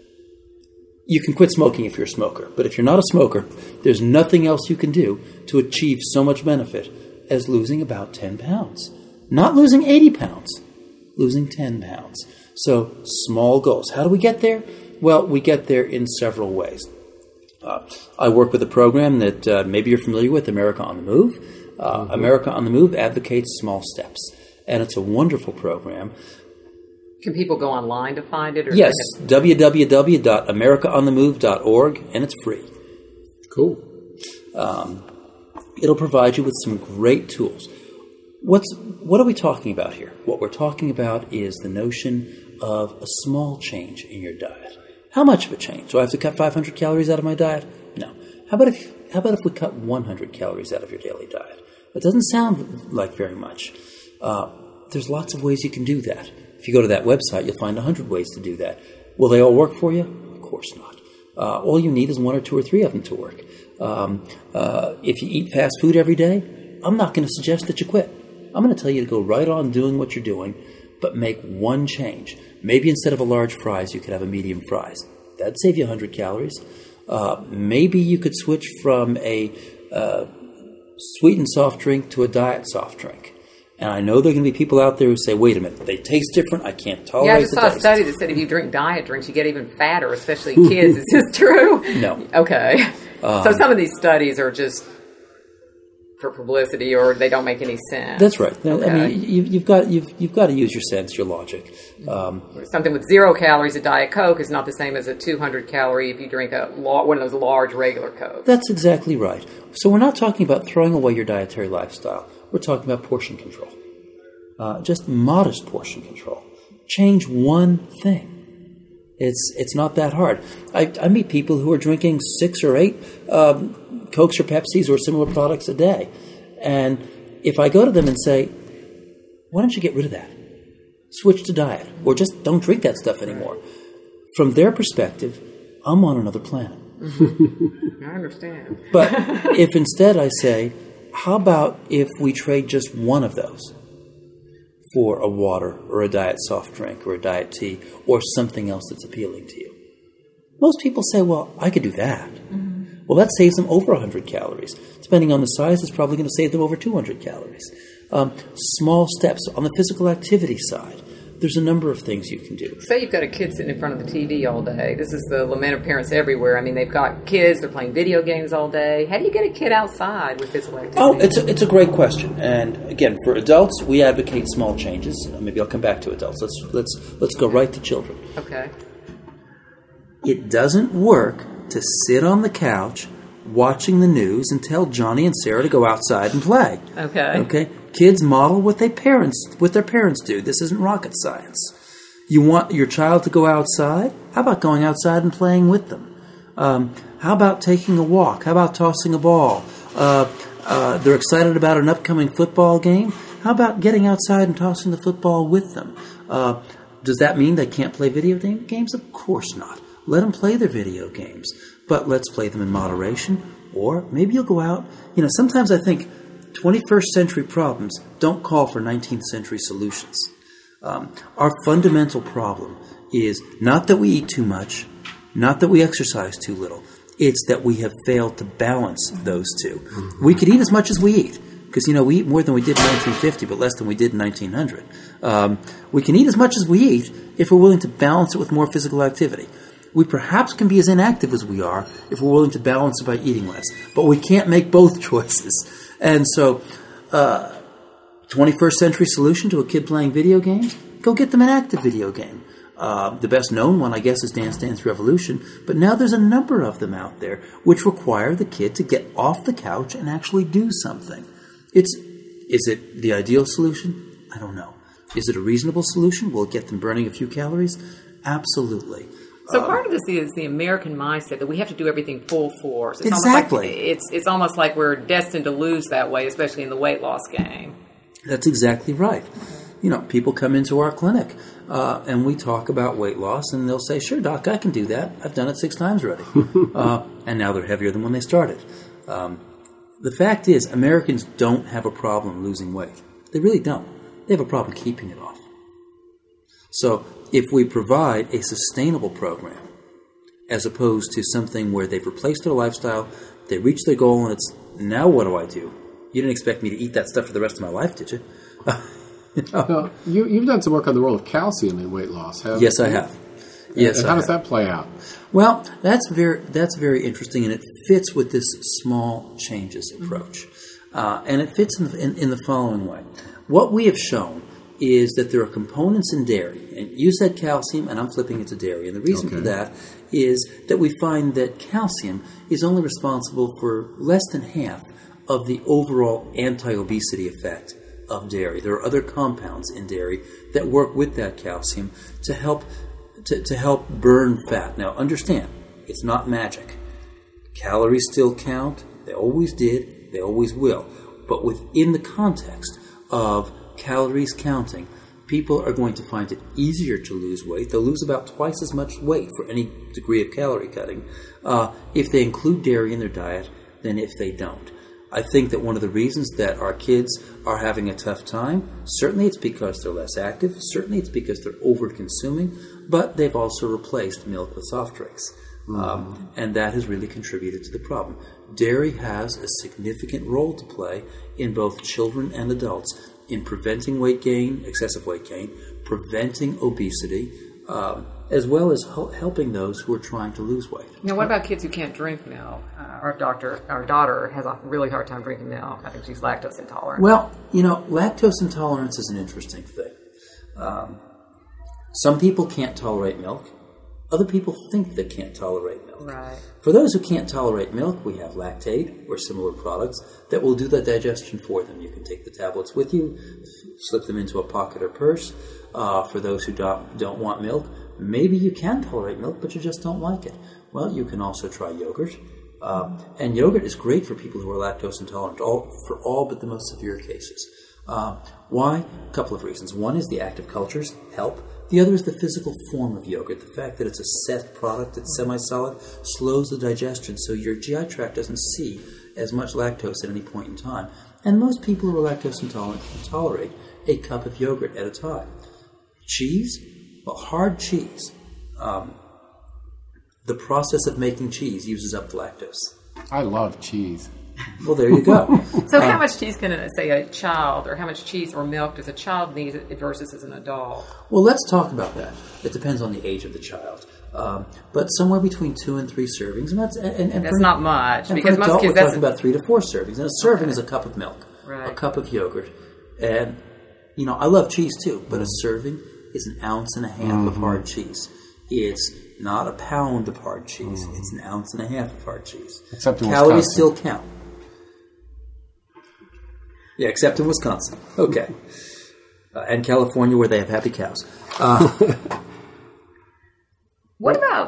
Speaker 6: You can quit smoking if you're a smoker, but if you're not a smoker, there's nothing else you can do to achieve so much benefit as losing about 10 pounds. Not losing 80 pounds, losing 10 pounds. So, small goals. How do we get there? Well, we get there in several ways. I work with a program that maybe you're familiar with, America on the Move. America on the Move advocates small steps, and it's a wonderful program.
Speaker 3: Can people go online to find it? Or
Speaker 6: yes, www.americaonthemove.org, and it's free.
Speaker 2: Cool.
Speaker 6: It'll provide you with some great tools. What are we talking about here? What we're talking about is the notion of a small change in your diet. How much of a change? Do I have to cut 500 calories out of my diet? No. How about if we cut 100 calories out of your daily diet? It doesn't sound like very much. There's lots of ways you can do that. If you go to that website, you'll find 100 ways to do that. Will they all work for you? Of course not. All you need is 1 or 2 or 3 of them to work. If you eat fast food every day, I'm not going to suggest that you quit. I'm going to tell you to go right on doing what you're doing, but make one change. Maybe instead of a large fries, you could have a medium fries. That'd save you 100 calories. Maybe you could switch from a sweetened soft drink to a diet soft drink. And I know there are going to be people out there who say, wait a minute, they taste different. I can't tolerate
Speaker 3: Yeah, I just
Speaker 6: the
Speaker 3: saw a
Speaker 6: taste.
Speaker 3: study that said if you drink diet drinks, you get even fatter, especially kids. Is this true?
Speaker 6: No.
Speaker 3: Okay. So some of these studies are just for publicity, or they don't make any sense.
Speaker 6: That's right.
Speaker 3: Okay.
Speaker 6: I mean, you've got to use your sense, your logic.
Speaker 3: Something with 0 calories, a Diet Coke, is not the same as a 200 calorie if you drink one of those large regular Cokes.
Speaker 6: That's exactly right. So we're not talking about throwing away your dietary lifestyle. We're talking about portion control. Just modest portion control. Change one thing. It's not that hard. I meet people who are drinking 6 or 8 Cokes or Pepsis or similar products a day. And if I go to them and say, why don't you get rid of that? Switch to diet. Or just don't drink that stuff anymore. From their perspective, I'm on another planet.
Speaker 3: I understand.
Speaker 6: But if instead I say, how about if we trade just one of those for a water or a diet soft drink or a diet tea or something else that's appealing to you? Most people say, well, I could do that. Mm-hmm. Well, that saves them over 100 calories. Depending on the size, it's probably going to save them over 200 calories. Small steps on the physical activity side. There's a number of things you can do.
Speaker 3: Say you've got a kid sitting in front of the TV all day. This is the lament of parents everywhere. I mean, they've got kids, they're playing video games all day. How do you get a kid outside with physical activity?
Speaker 6: Oh, it's a great question. And again, for adults, we advocate small changes. Maybe I'll come back to adults. Let's go right to children.
Speaker 3: Okay.
Speaker 6: It doesn't work to sit on the couch watching the news and tell Johnny and Sarah to go outside and play. Okay? Kids model what their parents do. This isn't rocket science. You want your child to go outside? How about going outside and playing with them? How about taking a walk? How about tossing a ball? They're excited about an upcoming football game. How about getting outside and tossing the football with them? Does that mean they can't play video games? Of course not. Let them play their video games, but let's play them in moderation. Or maybe you'll go out. Sometimes I think 21st century problems don't call for 19th century solutions. Our fundamental problem is not that we eat too much, not that we exercise too little. It's that we have failed to balance those two. We could eat as much as we eat, because, we eat more than we did in 1950, but less than we did in 1900. We can eat as much as we eat if we're willing to balance it with more physical activity. We perhaps can be as inactive as we are if we're willing to balance it by eating less. But we can't make both choices. And so, 21st century solution to a kid playing video games? Go get them an active video game. The best known one, I guess, is Dance Dance Revolution. But now there's a number of them out there which require the kid to get off the couch and actually do something. Is it the ideal solution? I don't know. Is it a reasonable solution? Will it get them burning a few calories? Absolutely.
Speaker 3: So part of this is the American mindset that we have to do everything full force. It's
Speaker 6: Exactly.
Speaker 3: It's almost like we're destined to lose that way, especially in the weight loss game.
Speaker 6: That's exactly right. People come into our clinic and we talk about weight loss, and they'll say, sure, doc, I can do that. I've done it 6 times already. And now they're heavier than when they started. The fact is, Americans don't have a problem losing weight. They really don't. They have a problem keeping it off. So if we provide a sustainable program, as opposed to something where they've replaced their lifestyle, they reach their goal, and it's, now what do I do? You didn't expect me to eat that stuff for the rest of my life, did you?
Speaker 2: Well, you've done some work on the role of calcium in weight loss, haven't you?
Speaker 6: Yes, I have. Yes,
Speaker 2: and how does that play out?
Speaker 6: Well, that's very interesting, and it fits with this small changes approach. And it fits in the following way. What we have shown is that there are components in dairy, and you said calcium, and I'm flipping it to dairy, and the reason for that is that we find that calcium is only responsible for less than half of the overall anti-obesity effect of dairy. There are other compounds in dairy that work with that calcium to help burn fat. Now, understand, it's not magic. Calories still count. They always did. They always will. But within the context of calories counting, people are going to find it easier to lose weight. They'll lose about twice as much weight for any degree of calorie cutting if they include dairy in their diet than if they don't. I think that one of the reasons that our kids are having a tough time, certainly it's because they're less active, certainly it's because they're over-consuming, but they've also replaced milk with soft drinks. And that has really contributed to the problem. Dairy has a significant role to play in both children and adults in preventing weight gain, excessive weight gain, preventing obesity, as well as helping those who are trying to lose weight.
Speaker 3: Now, what about kids who can't drink milk? Our daughter has a really hard time drinking milk. I think she's lactose intolerant.
Speaker 6: Well, lactose intolerance is an interesting thing. Some people can't tolerate milk. Other people think they can't tolerate milk.
Speaker 3: Right.
Speaker 6: For those who can't tolerate milk, we have Lactaid or similar products that will do the digestion for them. You can take the tablets with you, slip them into a pocket or purse. For those who don't want milk, maybe you can tolerate milk, but you just don't like it. Well, you can also try yogurt. And yogurt is great for people who are lactose intolerant, for all but the most severe cases. Why? A couple of reasons. One is the active cultures help. The other is the physical form of yogurt. The fact that it's a set product, it's semi-solid, slows the digestion, so your GI tract doesn't see as much lactose at any point in time. And most people who are lactose intolerant can tolerate a cup of yogurt at a time. Cheese? Well, hard cheese. The process of making cheese uses up lactose.
Speaker 2: I love cheese.
Speaker 6: Well, there you go.
Speaker 3: So how much cheese can, say, a child, or how much cheese or milk does a child need versus as an adult?
Speaker 6: Well, let's talk about that. It depends on the age of the child. But somewhere between 2 and 3 servings, and
Speaker 3: that's not much.
Speaker 6: And
Speaker 3: because
Speaker 6: for an adult, we're talking about 3 to 4 servings. And a serving is a cup of milk,
Speaker 3: right.
Speaker 6: A cup of yogurt. And, I love cheese too, but a serving is 1.5 ounces of hard cheese. It's not a pound of hard cheese. It's 1.5 ounces of hard cheese.
Speaker 2: Except in
Speaker 6: Calories
Speaker 2: Wisconsin.
Speaker 6: still count. Yeah, except in Wisconsin. Okay. And California, where they have happy cows.
Speaker 3: What about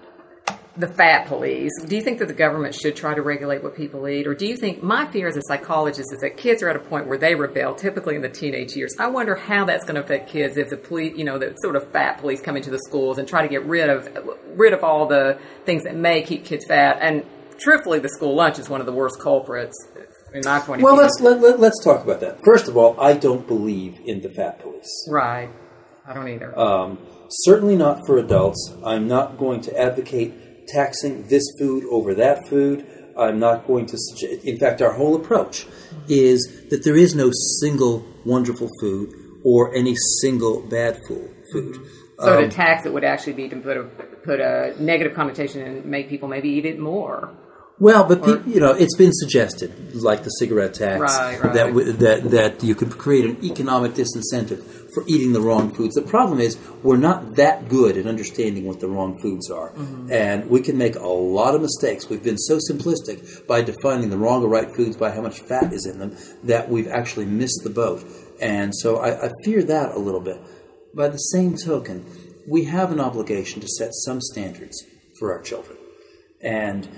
Speaker 3: the fat police? Do you think that the government should try to regulate what people eat? Or do you think, my fear as a psychologist is that kids are at a point where they rebel, typically in the teenage years. I wonder how that's going to affect kids if the police, the sort of fat police come into the schools and try to get rid of all the things that may keep kids fat. And truthfully, the school lunch is one of the worst culprits. In my point of view.
Speaker 6: Well, let's talk about that. First of all, I don't believe in the fat police.
Speaker 3: Right. I don't either.
Speaker 6: Certainly not for adults. I'm not going to advocate taxing this food over that food. I'm not going to suggest... In fact, our whole approach is that there is no single wonderful food or any single bad food.
Speaker 3: So to tax it would actually be to put a negative connotation and make people maybe eat it more.
Speaker 6: Well, but it's been suggested, like the cigarette tax,
Speaker 3: right.
Speaker 6: that you could create an economic disincentive for eating the wrong foods. The problem is we're not that good at understanding what the wrong foods are, and we can make a lot of mistakes. We've been so simplistic by defining the wrong or right foods by how much fat is in them that we've actually missed the boat. And so I fear that a little bit. By the same token, we have an obligation to set some standards for our children, and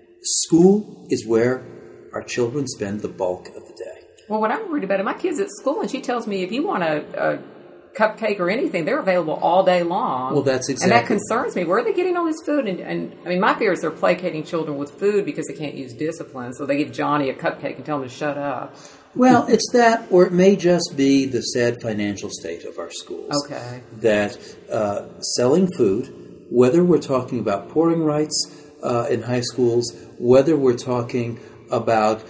Speaker 6: school is where our children spend the bulk of the day.
Speaker 3: Well, what I'm worried about is my kid's at school, and she tells me if you want a cupcake or anything, they're available all day long.
Speaker 6: Well, that's exactly.
Speaker 3: And that concerns me. Where are they getting all this food? And I mean, my fear is they're placating children with food because they can't use discipline. So they give Johnny a cupcake and tell him to shut up.
Speaker 6: Well, it's that, or it may just be the sad financial state of our schools.
Speaker 3: Okay.
Speaker 6: That selling food, whether we're talking about pouring rights in high schools, whether we're talking about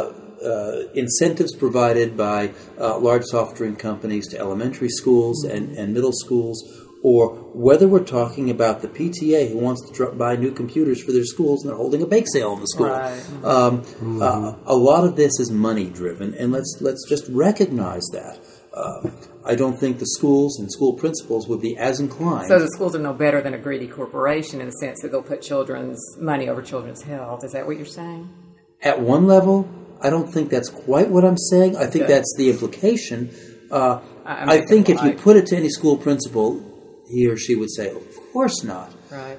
Speaker 6: incentives provided by large soft drink companies to elementary schools and middle schools, or whether we're talking about the PTA who wants to buy new computers for their schools and they're holding a bake sale in the school. Right. A lot of this is money driven, and let's just recognize that. I don't think the schools and school principals would be as inclined.
Speaker 3: So the schools are no better than a greedy corporation in the sense that they'll put children's money over children's health. Is that what you're saying?
Speaker 6: At one level, I don't think that's quite what I'm saying. I think that's the implication. I think if you put it to any school principal, he or she would say, of course not.
Speaker 3: Right.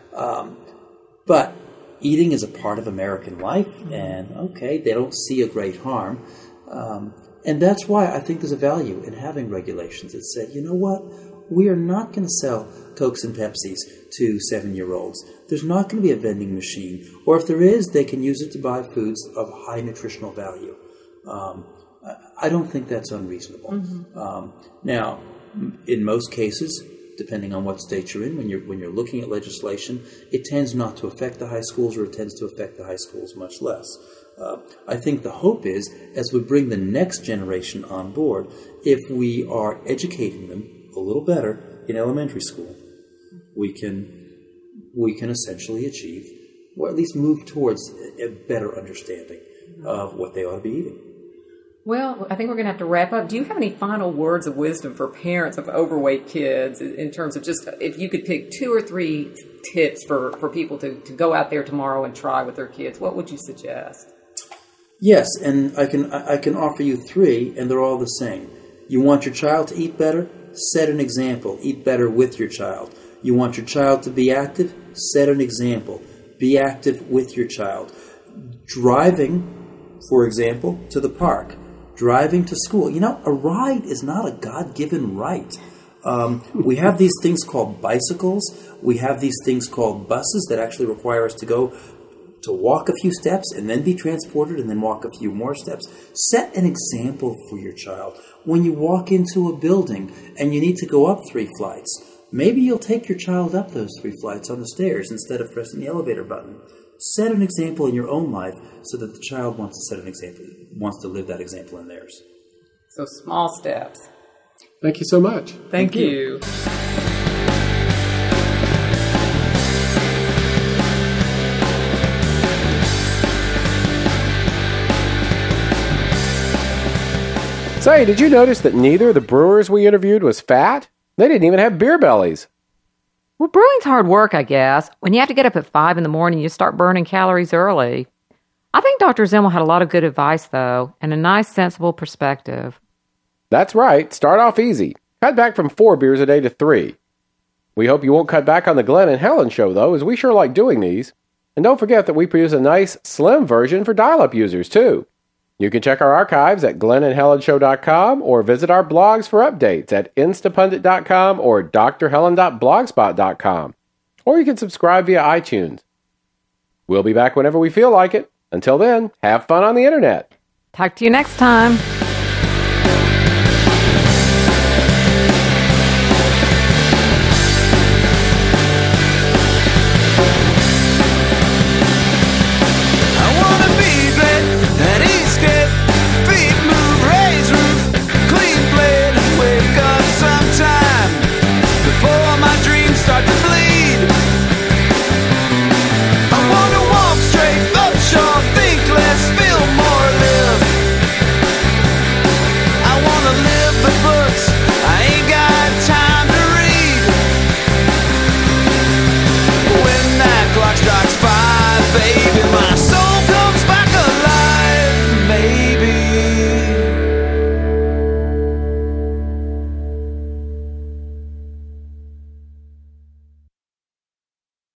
Speaker 6: But eating is a part of American life, and they don't see a great harm. And that's why I think there's a value in having regulations that say, you know what, we are not going to sell Cokes and Pepsis to 7-year-olds. There's not going to be a vending machine. Or if there is, they can use it to buy foods of high nutritional value. I don't think that's unreasonable. Now, in most cases, depending on what state you're in, when you're looking at legislation, it tends not to affect the high schools, or it tends to affect the high schools much less. I think the hope is, as we bring the next generation on board, if we are educating them a little better in elementary school, we can essentially achieve, or at least move towards a better understanding of what they ought to be eating.
Speaker 3: Well, I think we're going to have to wrap up. Do you have any final words of wisdom for parents of overweight kids in terms of just if you could pick 2 or 3 tips for people to go out there tomorrow and try with their kids, what would you suggest?
Speaker 6: Yes, and I can offer you 3, and they're all the same. You want your child to eat better? Set an example. Eat better with your child. You want your child to be active? Set an example. Be active with your child. Driving, for example, to the park. Driving to school. You know, a ride is not a God-given right. We have these things called bicycles. We have these things called buses that actually require us to walk a few steps and then be transported and then walk a few more steps. Set an example for your child. When you walk into a building and you need to go up 3 flights, maybe you'll take your child up those 3 flights on the stairs instead of pressing the elevator button. Set an example in your own life so that the child wants to set an example, wants to live that example in theirs.
Speaker 3: So small steps.
Speaker 2: Thank you so much.
Speaker 3: Thank you.
Speaker 2: Say, did you notice that neither of the brewers we interviewed was fat? They didn't even have beer bellies.
Speaker 3: Well, brewing's hard work, I guess. When you have to get up at 5 in the morning, you start burning calories early. I think Dr. Zimmel had a lot of good advice, though, and a nice, sensible perspective.
Speaker 2: That's right. Start off easy. Cut back from 4 beers a day to 3. We hope you won't cut back on the Glenn and Helen show, though, as we sure like doing these. And don't forget that we produce a nice, slim version for dial-up users, too. You can check our archives at glennandhelenshow.com or visit our blogs for updates at instapundit.com or drhelen.blogspot.com. Or you can subscribe via iTunes. We'll be back whenever we feel like it. Until then, have fun on the internet.
Speaker 3: Talk to you next time.